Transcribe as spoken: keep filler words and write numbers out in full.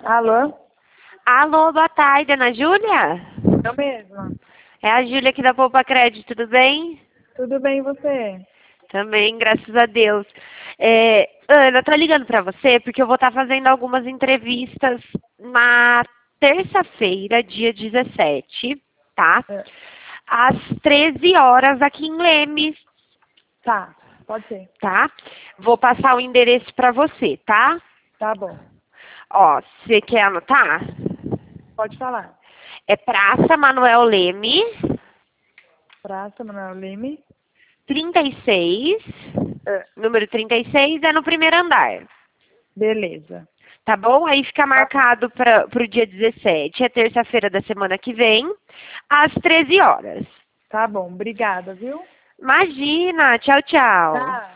Alô? Alô, boa tarde, Ana Júlia? Eu mesma. É a Júlia aqui da Poupa Crédito, tudo bem? Tudo bem e você? Também, graças a Deus. É, Ana, eu tô ligando pra você porque eu vou estar fazendo algumas entrevistas na terça-feira, dia dezessete, tá? É, Às treze horas aqui em Leme, Tá, pode ser. tá? Vou passar o endereço pra você, tá? Tá bom. Ó, você quer anotar? Pode falar. É Praça Manuel Leme, Praça Manuel Leme. trinta e seis, É, número trinta e seis é no primeiro andar, Beleza. tá bom? Aí fica Tá bom. marcado para o dia dezessete, é terça-feira da semana que vem, às treze horas. Tá bom. Obrigada, viu? Imagina, tchau, tchau. Tá.